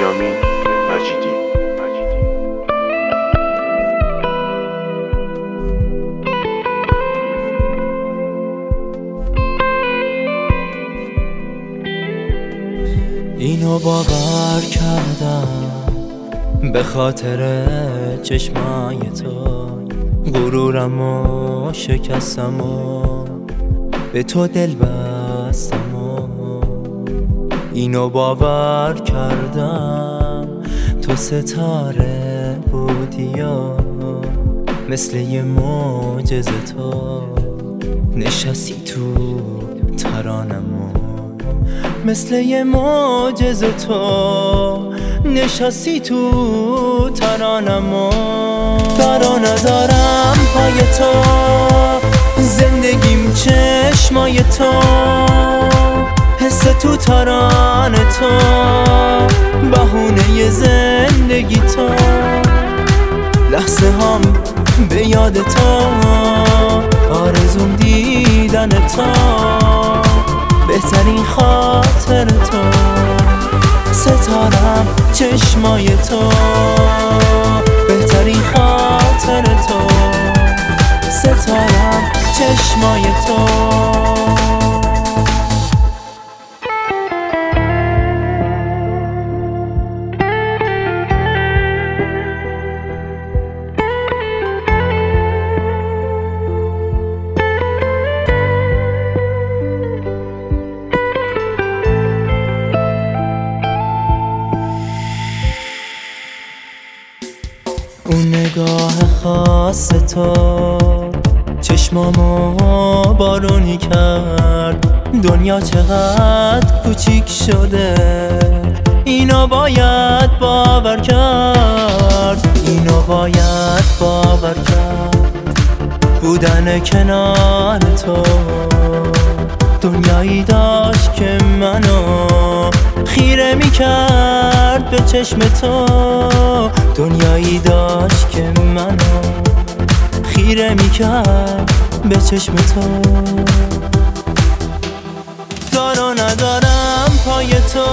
بنیامین مجیدی. اینو باور کردم به خاطر چشمای تو، غرورمو شکستم و به تو دل بستم و اینو باور کردم تو ستاره بودی و مثل یه معجزه تو نشستی تو ترانمو، مثل یه معجزه تو نشستی تو ترانمو. برا ندارم پای تو، زندگیم چشمای تو، حس تو ترانه تو، بهونه زندگی تو، لحظه هم به یاد تو، آرزوم دیدن تو، بهترین خاطر تو، ستارم چشمای تو، بهترین خاطر تو، ستارم چشمای تو. اون نگاه خاص تو چشمامو بارونی کرد، دنیا چقدر کوچیک شده، اینو باید باور کرد، اینو باید باور کرد. بودن کنار تو دنیایی داشت که منو خیره میکرد به چشم تو، دنیایی داشت که منو خیره میکرد به چشم تو. دارو ندارم پای تو،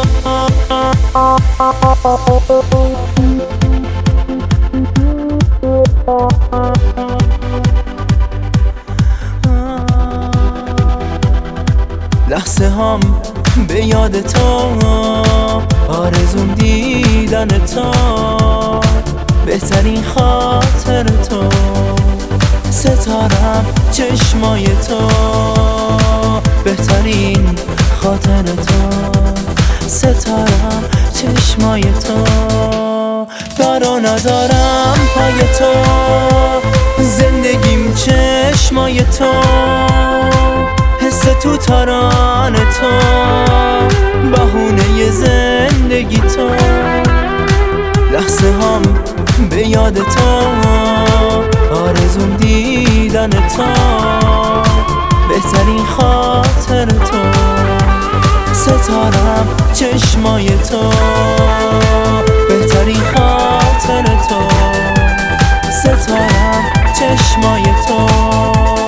لحظه هم به یاد تو، آرزوم دیدن تو، بهترین خاطر تو، ستارم چشمای تو، بهترین خاطر تو، ستارم چشمای تو. برا ندارم پای تو، زندگیم چشمای تو، حس تو ترانه تو، بهونه زندگی تو، لحظه هم به یاد تو، آرزوم دیدن تو، بهترین خاطر تو، ستارم چشمای تو، بهترین خاطر تو، ستارم چشمای تو.